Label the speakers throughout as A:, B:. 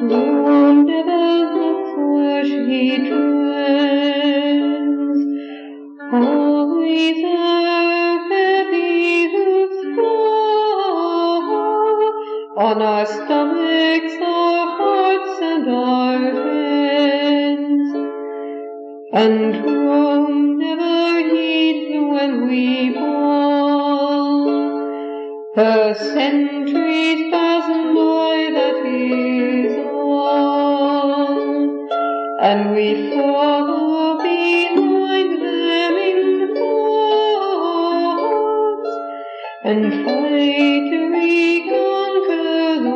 A: Whenever the flesh he treads, always our heavy hoofs fall on our stomachs, our hearts, and our heads. And Rome never heeds when we fall. Her centuries pass by, that is all, and we follow behind them in thoughts, and fight to reconquer the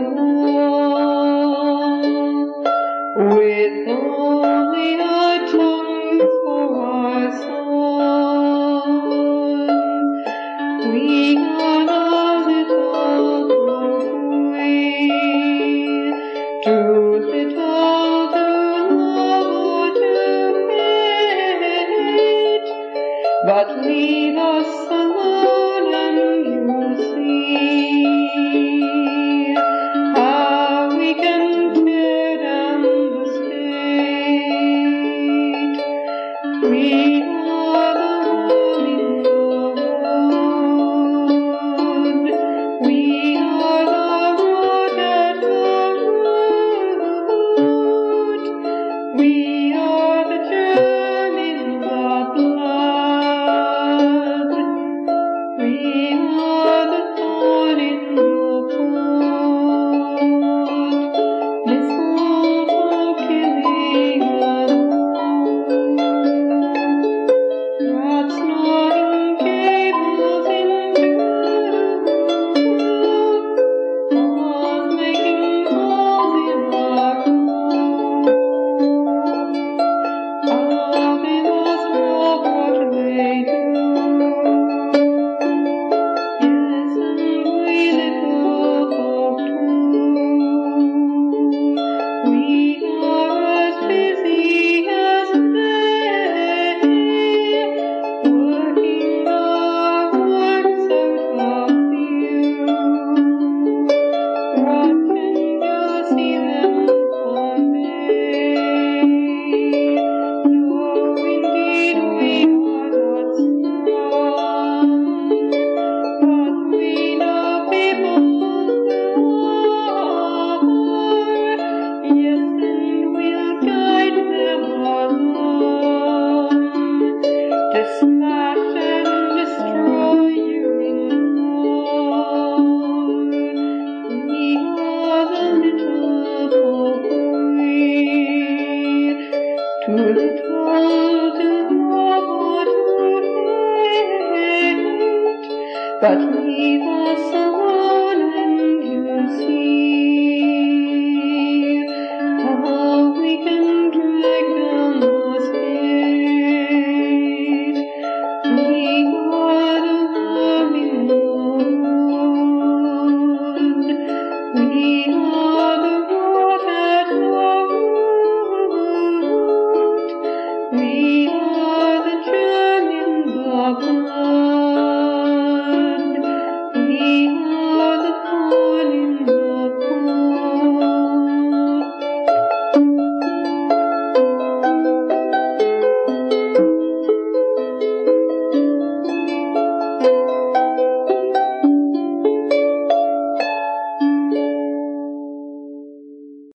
A: world, with only our tongues for our songs. We are the little queen, too little to love or to hate, but leave us alone and you'll see how we can tear down the state. We are the one in the road. We are the road at the root. We are the germ in the blood. We are the thorn in the foot. Mistletoe killing alone. Rats gnawing cables in two. Moths making holes in our clothes. How they must love what they do. Yes, and we little folk too. We are as busy as they, working our hearts out of you. What can you see them convey? No, indeed, we are not strong, but we know people are. Yes, and we'll guide them along to smash and destroy you in one. We are the little queen, too little to love or to hate, but leave us